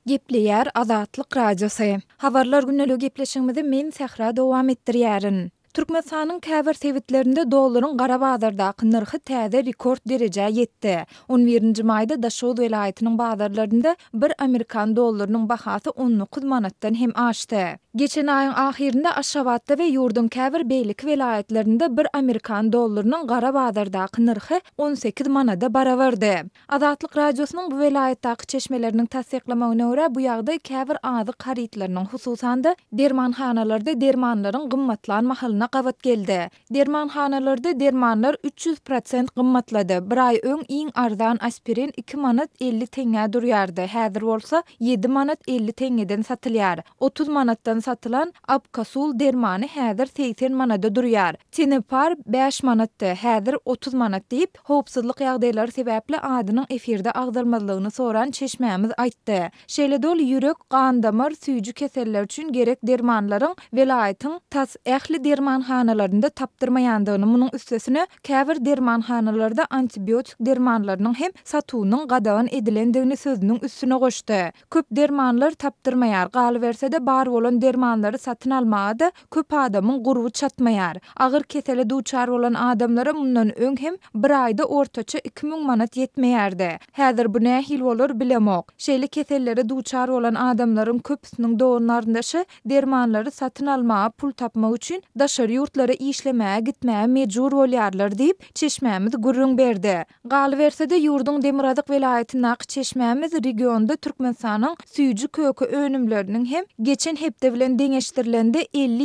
Gepleýär Azatlyk Radiosu. Habarlar günnälik gepleşigimizi men Sehra dowam etdirýärin. Türkmenistanyň käbir sewitlerinde dollaryň gara bazardaky narhy täze rekord derejä ýetdi. 11-nji maýda Daşow welaýatynyň bazarlarynda 1 Amerikan dollarynyň bahasy 19 manatdan hem aşdy. Geçen aýyň ahirinde Aşgabatda we ýurdun käbir beýlik welaýatlarynda 1 Amerikan dollarynyň gara bazardaky narhy 18 manada barabardy. Azatlyk Radiosynyň bu welaýatdaky çeşmeleriniň tasdiklamagyna görä bu ýagdaý käbir azyk haritlarynyň hususanda dermanhanalarda dermanlaryň gymmatlanmagyna gabat geldi. Dermanhanalarda dermanlar 300% gymmatlady. Bir ay öň iň arzan aspirin 2 manat 50 teňe durýardy. Häzir bolsa 7 manat 50 teňeden satylýar. 30 manatdan satylan Abkasul dermany häzir 80 manada durýar. Tinepar 5 manatdy, häzir 30 manat diýip howpsuzlyk ýagdaýlary sebäpli adynyň efirde agdalmalygyny soran çeşmämiz aýtdy. Şeýle-dol ýürek, gan damar, süýji keseller üçin gerek dermanlaryň welaýatyň tas ähli dermanhanalarynda tapdyrmaýandygyny, munyň üstesine käbir dermanhanalarda antibiotik dermanlarynyň hem satuwynyň gadagan edilendigini sözüniň üstüne goşdy. Köp dermanlar tapdyrmaýar, galy bersede bar bolan dermanlary satyn almaga da köp adamyň gurby çatmaýar. Agyr kesele duçar bolan adamlara mundan öň hem bir aýda ortaça 2000 manat ýetmeýärdi. Häzir bu nähil bolar bilemok. Şeýle kesellere duçar bolan adamlaryň köpüsiniň doganlaryndaşy dermanlary satyn almaga pul tapmak üçin daşary ýurtlara işlemäge gitmäge mejbur bolýarlar diýip çeşmämiz gurrun berdi. Galy bersede ýurdun Demirazyk welaýatynyň çeşmämiz regionda Türkmenistanyň süýji kökü önümleriniň hem geçen hepde bilen deňeşdirilende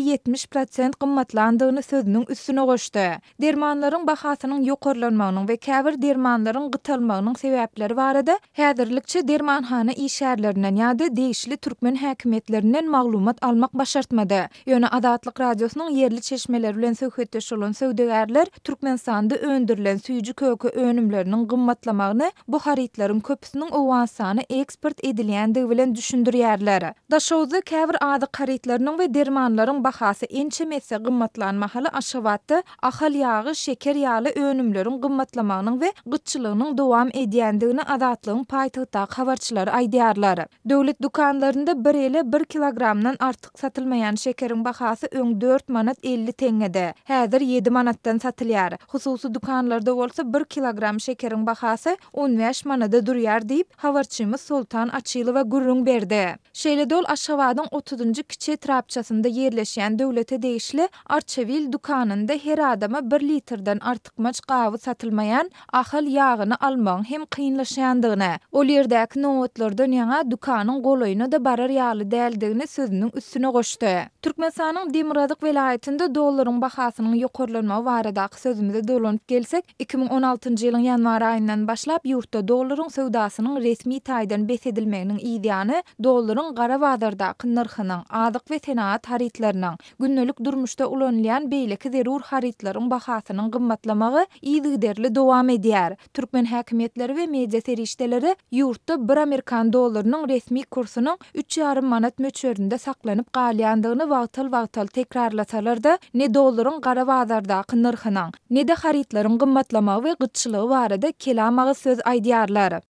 50-70% gymmatlandygyny sözüniň üstüne goşdy. Dermanlaryň bahasynyň ýokarlanmagynyň we käbir dermanlaryň gytalmagynyň sebäpleri barada häzirlikçe dermanhana işärlerinden ýa-da deýişli türkmen häkimetlerinden maglumat almak başartmady. Ýöne Azatlyk Radiosynyň yerli çeşmeleri bilen söhbetdeş bolan söwdegerler Türkmenistanda öndürilen süýji kökü önümleriniň gymmatlamagyny bu haritlaryň köpüsiniň owansany eksport edilýändigi bilen düşündirýärler. Daşowda käbir azyk haritlarynyň we dermanlaryň bahasy ençemese gymmatlanmahaly Aşgabatda ahal ýagy, şeker ýaly önümleriň gymmatlamagynyň we gytçylygynyň dowam edýändigini Azatlygyň paýtagtdaky habarçylary aýdýarlar. Döwlet dukanlarynda bir ele 1 kilogramdan artyk satylmaýan şekeriň bahasy öň 4 manat 50 teňede. Häzir 7 manatdan satylýar. Hususy dukanlarda bolsa 1 kilogram şekeriň bahasy 15 manada durýar diýip habarçymyz Sultan Açylowa gurrun berdi. Şeýle-dol Aşgabatyň 30-njy kiçi trapçasynda ýerleşýän döwlete deýişli Arçevil dukanynda her adama 1 litrden artykmaç gawy satylmaýan ahal ýagyny almagyň hem kynlaşýandygyny, ol ýerdäki nowatlardan ýa dukanyň golaýyna da barar ýaly däldigini sözüniň üstüne goşdy. Türkmenistanyň Demirazyk welaýatynda dollaryň bahasynyň ýokarlanmagy baradaky sözümize dolanyp gelsek, 2016-njy ýylyň ýanwar aýyndan başlap ýurtda dollaryň sowdasynyň resmi taýdan besedilmeginiň ýa-da dollaryň gara bazardaky narhynyň, azyk we senaat haritlarynyň, günnelik durmuşda ulanýan beýleki zerur haritlaryň bahasynyň gymmatlamagy ýygyderli dowam edýär. Türkmen häkimetleri we media serişdeleri ýurtda 1 Amerikan dollarynyň resmi kursunyň 3,5 manat möçberinde saklanyp galýandygyny wagtal tekrarlasalar da ne dollaryň gara bazardaky narhynyň, ne de haritlaryň gymmatlamagy we gytçylygy barada kelamagy söz aýdýarlar.